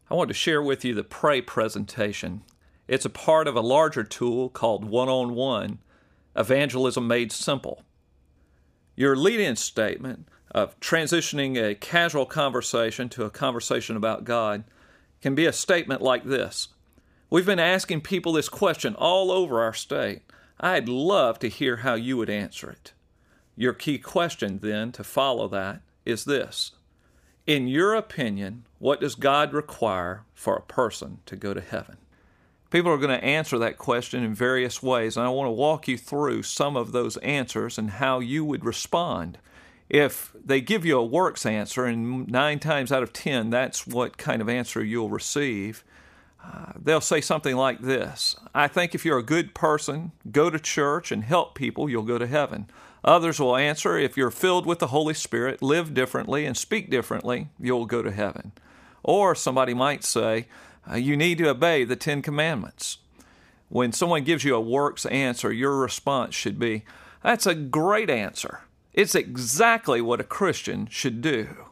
I want to share with you the Pray presentation. It's a part of a larger tool called One-on-One, Evangelism Made Simple. Your lead-in statement of transitioning a casual conversation to a conversation about God can be a statement like this. We've been asking people this question all over our state. I'd love to hear how you would answer it. Your key question, then, to follow that is this. In your opinion, what does God require for a person to go to heaven? People are going to answer that question in various ways, and I want to walk you through some of those answers and how you would respond. If they give you a works answer, and 9 times out of 10, that's what kind of answer you'll receive, they'll say something like this. I think if you're a good person, go to church and help people, you'll go to heaven. Others will answer, if you're filled with the Holy Spirit, live differently, and speak differently, you'll go to heaven. Or somebody might say, you need to obey the 10 Commandments. When someone gives you a works answer, your response should be, that's a great answer. It's exactly what a Christian should do.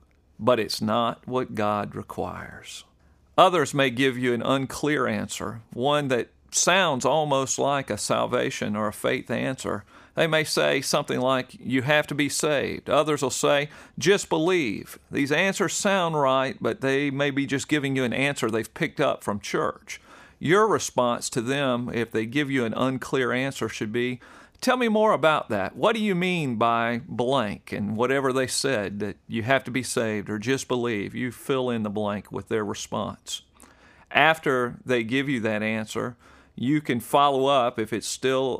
But it's not what God requires. Others may give you an unclear answer, one that sounds almost like a salvation or a faith answer. They may say something like, you have to be saved. Others will say, just believe. These answers sound right, but they may be just giving you an answer they've picked up from church. Your response to them, if they give you an unclear answer, should be, tell me more about that. What do you mean by blank? And whatever they said, that you have to be saved or just believe, you fill in the blank with their response. After they give you that answer, you can follow up if it's still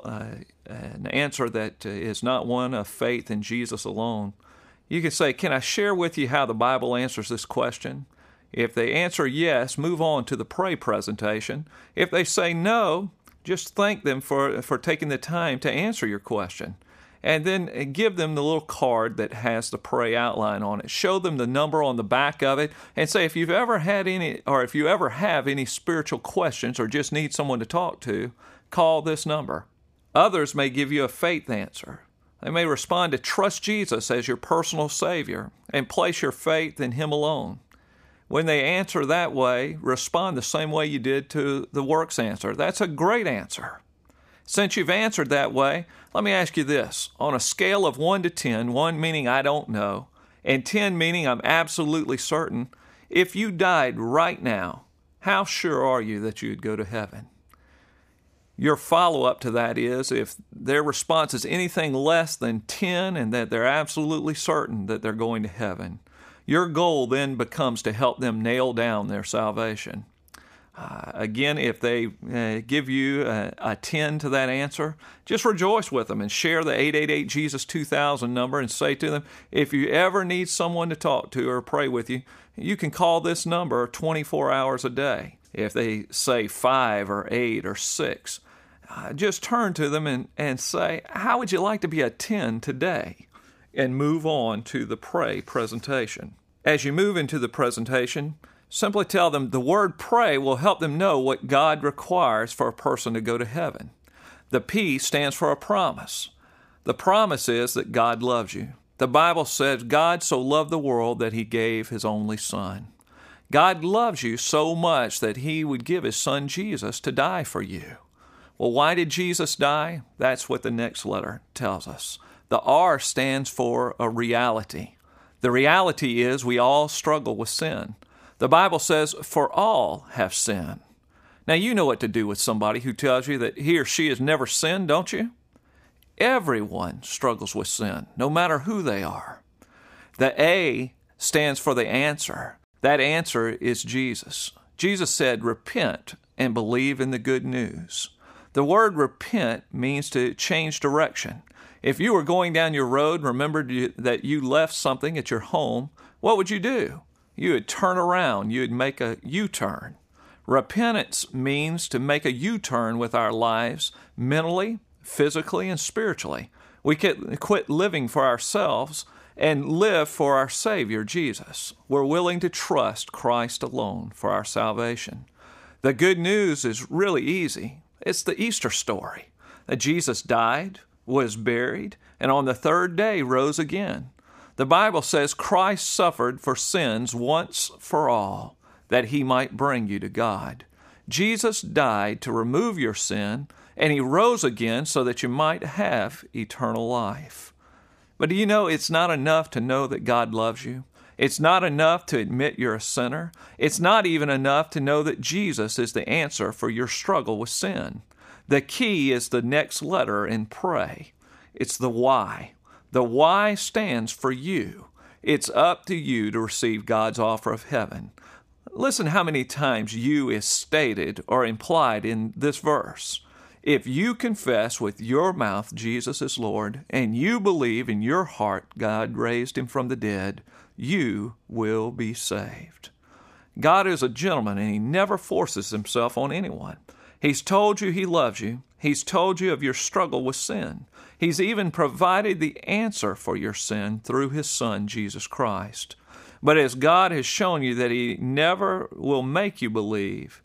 an answer that is not one of faith in Jesus alone. You can say, can I share with you how the Bible answers this question? If they answer yes, move on to the Pray presentation. If they say no, just thank them for taking the time to answer your question. And then give them the little card that has the Pray outline on it. Show them the number on the back of it and say, if you've ever had any, or if you ever have any spiritual questions or just need someone to talk to, call this number. Others may give you a faith answer. They may respond to trust Jesus as your personal Savior and place your faith in Him alone. When they answer that way, respond the same way you did to the works answer. That's a great answer. Since you've answered that way, let me ask you this. On a scale of 1 to 10, 1 meaning I don't know, and 10 meaning I'm absolutely certain, if you died right now, how sure are you that you'd go to heaven? Your follow-up to that is, if their response is anything less than 10 and that they're absolutely certain that they're going to heaven, your goal then becomes to help them nail down their salvation. Again, if they give you a 10 to that answer, just rejoice with them and share the 888-JESUS-2000 number and say to them, if you ever need someone to talk to or pray with you, you can call this number 24 hours a day. If they say 5 or 8 or 6, just turn to them and say, how would you like to be a 10 today? And move on to the Pray presentation. As you move into the presentation, simply tell them the word pray will help them know what God requires for a person to go to heaven. The P stands for a promise. The promise is that God loves you. The Bible says God so loved the world that He gave His only Son. God loves you so much that He would give His Son Jesus to die for you. Well, why did Jesus die? That's what the next letter tells us. The R stands for a reality. The reality is we all struggle with sin. The Bible says, for all have sinned. Now, you know what to do with somebody who tells you that he or she has never sinned, don't you? Everyone struggles with sin, no matter who they are. The A stands for the answer. That answer is Jesus. Jesus said, repent and believe in the good news. The word repent means to change direction. If you were going down your road, remembered that you left something at your home, what would you do? You would turn around. You would make a U-turn. Repentance means to make a U-turn with our lives mentally, physically, and spiritually. We quit living for ourselves and live for our Savior, Jesus. We're willing to trust Christ alone for our salvation. The good news is really easy. It's the Easter story, that Jesus died, was buried, and on the third day rose again. The Bible says Christ suffered for sins once for all. that he might bring you to God. Jesus died to remove your sin, and he rose again so that you might have eternal life. But do you know it's not enough to know that God loves you? It's not enough to admit you're a sinner. It's not even enough to know that Jesus is the answer for your struggle with sin. The key is the next letter in pray. It's the why. The why stands for you. It's up to you to receive God's offer of heaven. Listen how many times you is stated or implied in this verse. If you confess with your mouth Jesus is Lord, and you believe in your heart God raised him from the dead, you will be saved. God is a gentleman, and he never forces himself on anyone. He's told you he loves you. He's told you of your struggle with sin. He's even provided the answer for your sin through his Son, Jesus Christ. But as God has shown you that he never will make you believe,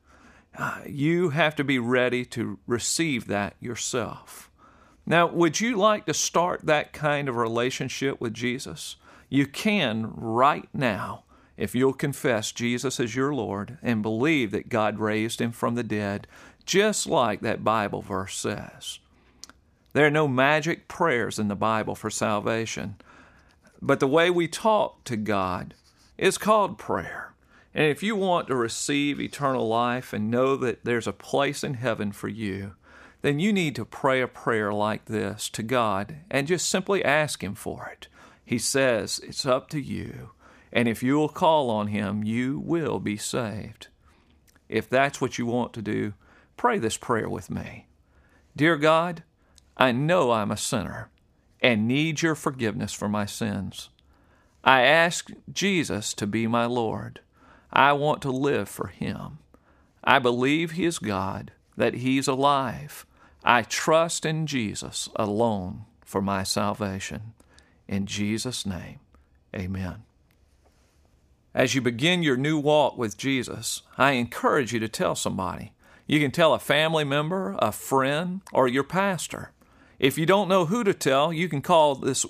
you have to be ready to receive that yourself. Now, would you like to start that kind of relationship with Jesus? You can right now if you'll confess Jesus as your Lord and believe that God raised him from the dead, just like that Bible verse says. There are no magic prayers in the Bible for salvation, but the way we talk to God is called prayer. And if you want to receive eternal life and know that there's a place in heaven for you, then you need to pray a prayer like this to God and just simply ask him for it. He says it's up to you, and if you will call on him, you will be saved. If that's what you want to do, pray this prayer with me. Dear God, I know I'm a sinner and need your forgiveness for my sins. I ask Jesus to be my Lord. I want to live for him. I believe he is God, that he's alive. I trust in Jesus alone for my salvation. In Jesus' name, amen. As you begin your new walk with Jesus, I encourage you to tell somebody. You can tell a family member, a friend, or your pastor. If you don't know who to tell, you can call this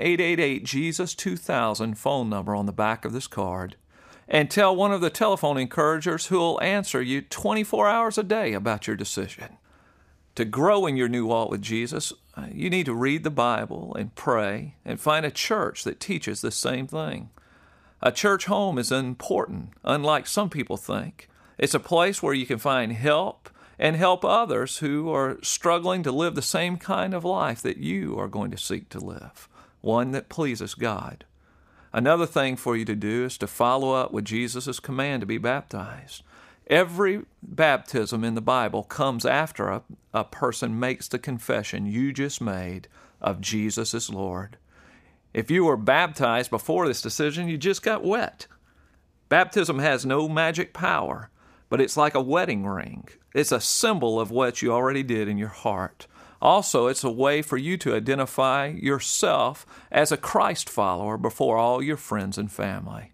1-888-JESUS-2000 phone number on the back of this card and tell one of the telephone encouragers who will answer you 24 hours a day about your decision. To grow in your new walk with Jesus, you need to read the Bible and pray and find a church that teaches the same thing. A church home is important, unlike some people think. It's a place where you can find help and help others who are struggling to live the same kind of life that you are going to seek to live, one that pleases God. Another thing for you to do is to follow up with Jesus' command to be baptized. Every baptism in the Bible comes after a person makes the confession you just made of Jesus as Lord. If you were baptized before this decision, you just got wet. Baptism has no magic power, but it's like a wedding ring. It's a symbol of what you already did in your heart. Also, it's a way for you to identify yourself as a Christ follower before all your friends and family.